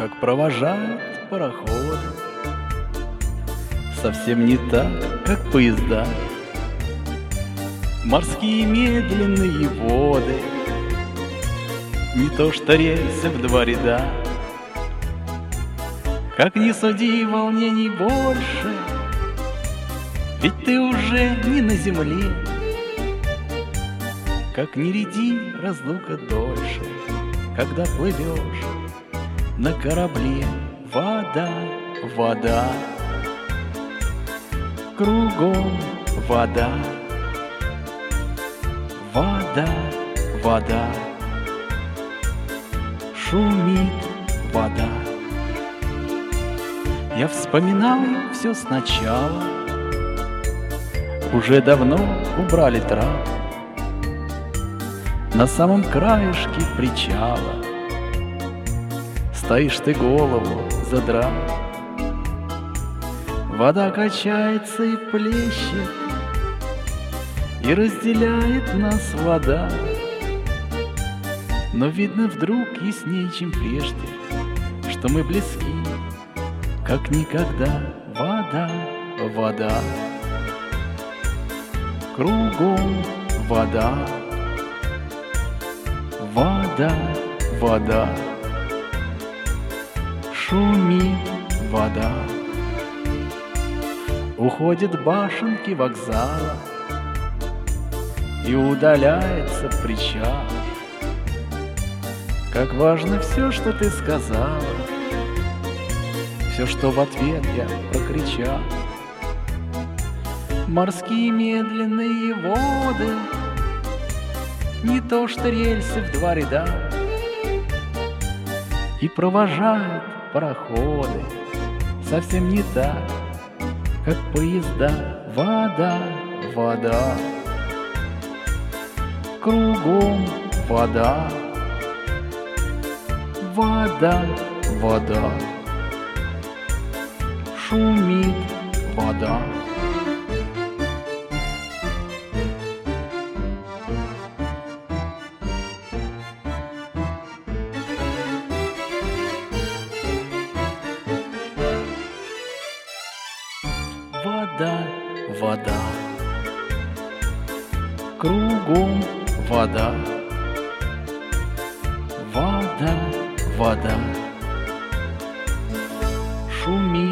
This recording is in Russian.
как провожают пароходы. Совсем не так, как поезда. Морские медленные воды, не то что рельсы в два ряда. Как ни суди, волнений больше, ведь ты уже не на земле. Как ни ряди, разлука дольше, когда плывешь на корабле. Вода, вода, кругом вода. Вода, вода, шумит вода. Я вспоминаю все сначала. Уже давно убрали трап на самом краешке причала. Стоишь ты, голову задрав. Вода качается и плещет, и разделяет нас вода. Но видно вдруг ясней, чем прежде, что мы близки, как никогда. Вода, вода, кругом вода. Вода, вода, шумит вода. Уходят башенки вокзала, и удаляется причал. Как важно все, что ты сказала, все, что в ответ я прокричал. Морские медленные воды, не то что рельсы в два ряда. И провожают пароходы совсем не так, как поезда. Вода, вода, кругом вода. Вода, вода, шумит вода. Вода, вода, кругом вода. Вода, вода, шумит